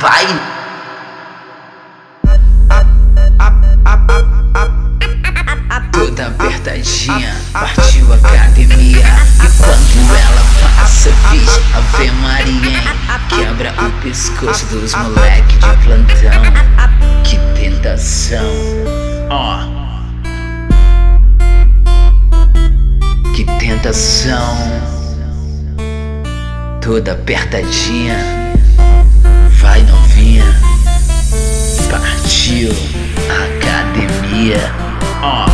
vai. Toda apertadinha, partiu a academia. E quando ela passa, fiz Ave Maria, hein? Quebra o pescoço dos moleque de plantão. Que tentação, ó. Que tentação. Toda apertadinha, vai novinha. Partiu a academia, ó.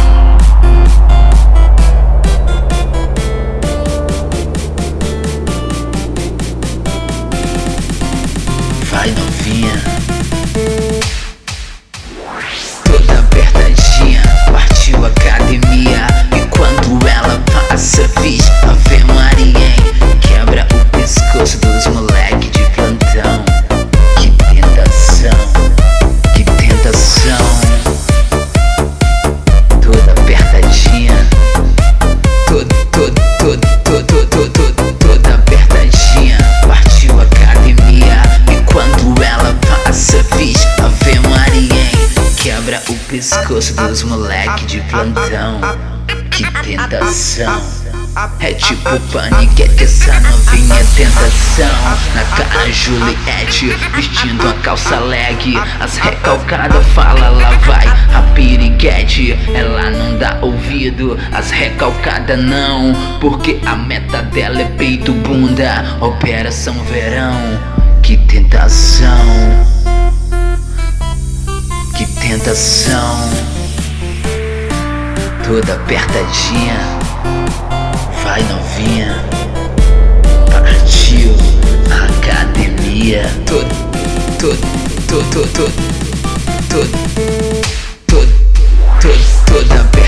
Vai novinha. Toda apertadinha, partiu a academia. E quando ela passa, fiz Ave Maria, hein? Quebra o pescoço dos moleque de plantão. Que tentação, que tentação. Toda apertadinha, toda apertadinha, partiu a academia. E quando ela passa, fiz Ave Maria, hein? Quebra o pescoço dos moleque de plantão. Que tentação. É tipo paniquete, essa novinha é tentação. Na cara Juliette, vestindo a calça leg. As recalcadas fala, lá vai a piriguete. Ela não dá ouvido, as recalcadas não. Porque a meta dela é peito, bunda, Operação Verão. Que tentação. Que tentação. Toda apertadinha, vai novinha. Partiu a academia. Toda